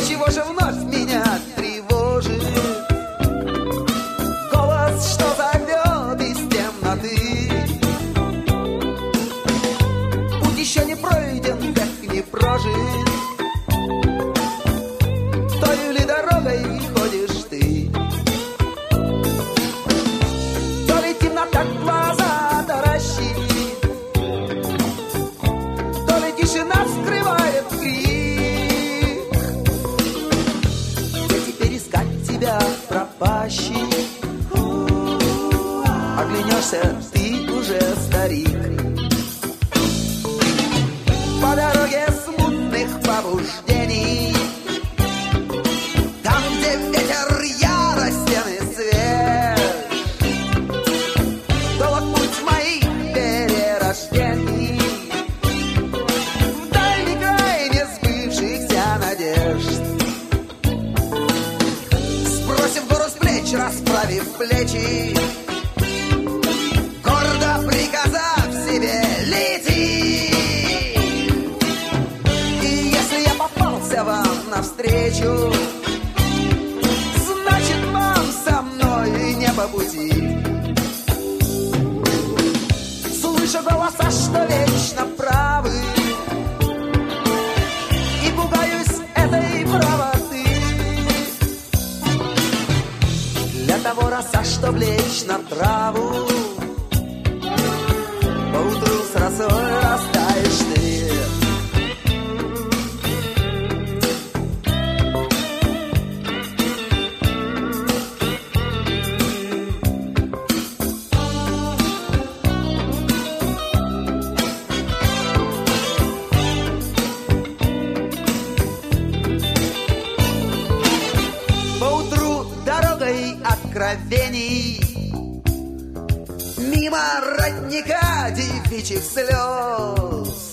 чего же вновь меня тревожит? Голос, что зовет из темноты. Путь еще не пройден, век не прожит. Той ли дорогой ходишь ты? То ли темнота глаза таращит, то ли тишина скрывает крик. Где теперь искать тебя, пропащий? Оглянешься, ты уже старик. По дороге смутных побуждений, там, где ветер яростен и свеж, долг путь моих перерождений, в дальний край несбывшихся надежд. Сбросив гору с плеч, расправив плечи, гордо приказав себе лети. И если я попался вам навстречу, значит, вам со мной не по пути. Слышу голоса, что вечно правы, и пугаюсь этой правоты. Для того роса, чтоб лечь на траву, поутру с росой растаешь ты. Поутру дорогой откровений, мимо родника девичьих слез,